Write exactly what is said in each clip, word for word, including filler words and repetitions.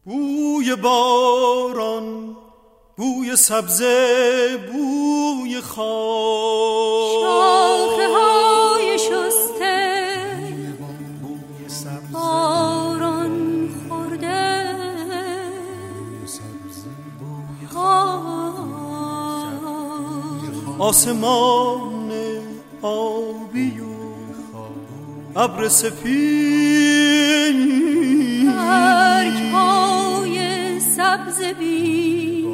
بوی باران، بوی سبزه، بوی خاک، شاخه های شسته باران خورده، آسمان آبی و ابر سفید، برگ های سبز بی،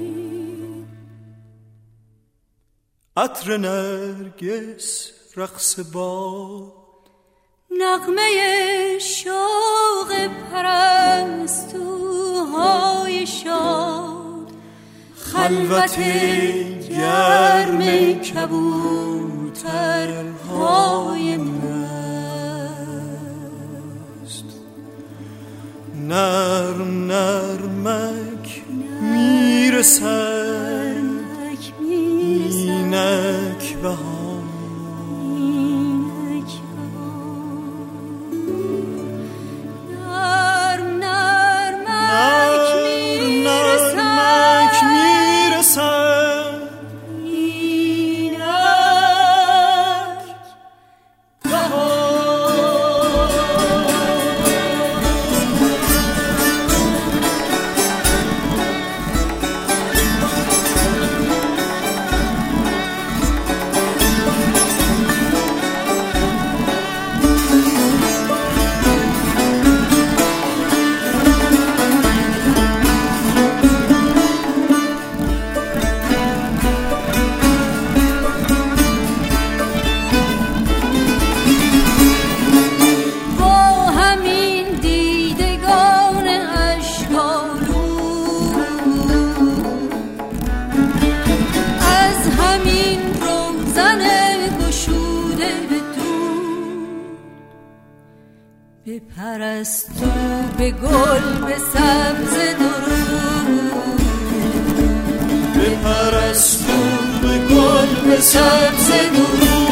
عطر نرگس، رقص باد، نغمه شوق پرستوهای شاد، خلوت گرم کبوترهای مست، نرم نرمک میرسد اینک بهار، بپرستو به گل به سبز درود، بپرستو به گل به سبز درود.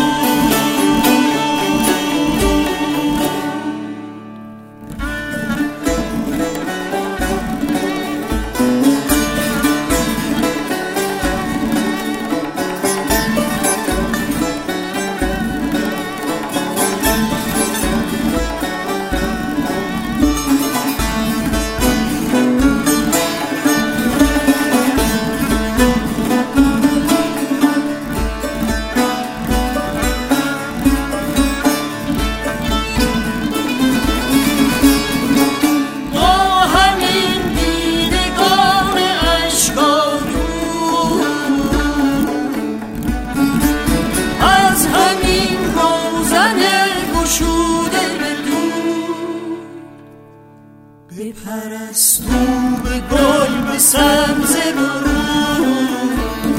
بپرستو به گل به سبز درود،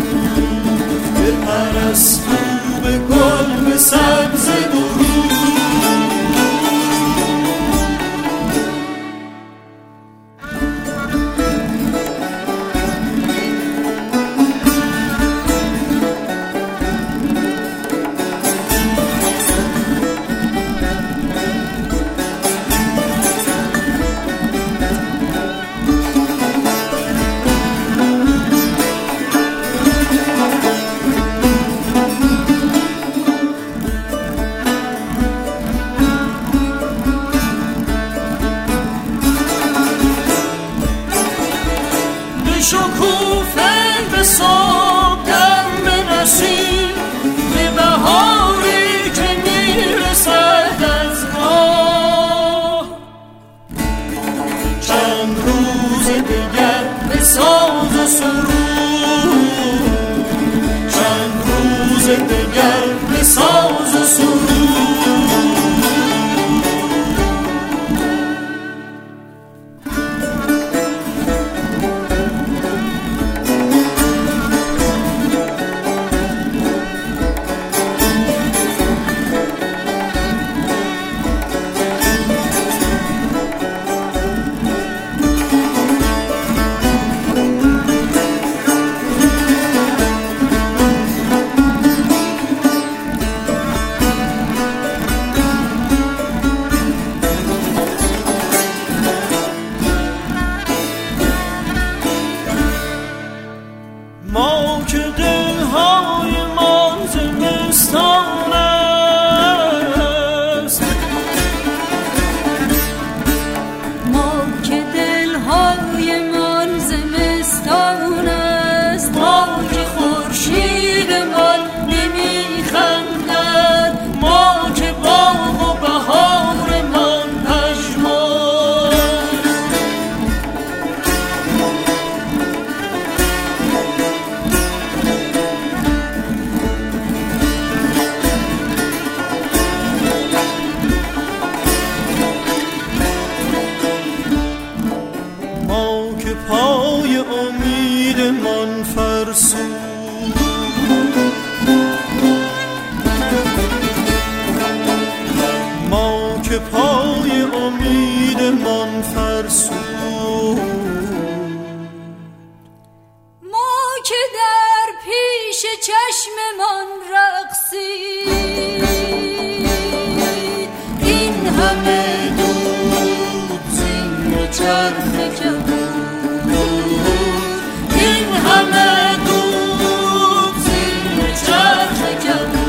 بپرستو به گل به سبز درود. شکوفه به صبحدم برسیم، به بهاری که میرسد از راه، چند روز دیگر به ساز و سرود، چند روز دیگر به ساز و سرود. که پای امید من فرسود، ما که پای امید من فرسود، ما که در پیش چشم من رقصید، این همه دود زیر چرخ کبود، این همه دود زیر چرخ کبود.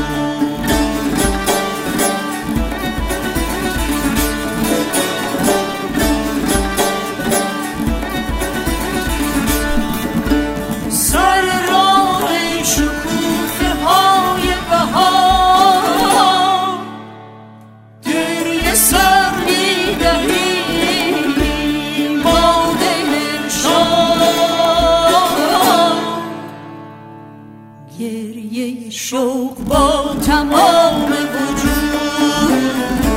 گریه شوق با تمام وجود،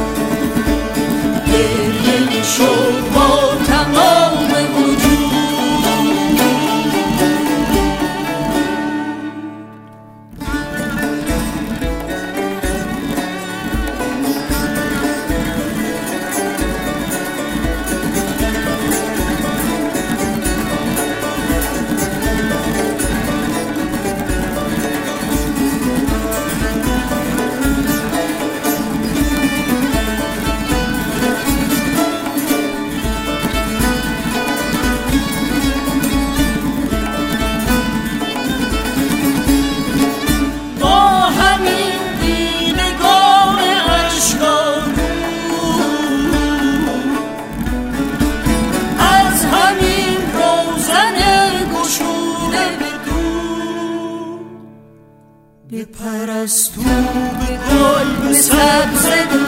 گریه شوق با تمام وجود. بپرستو به گل به سبز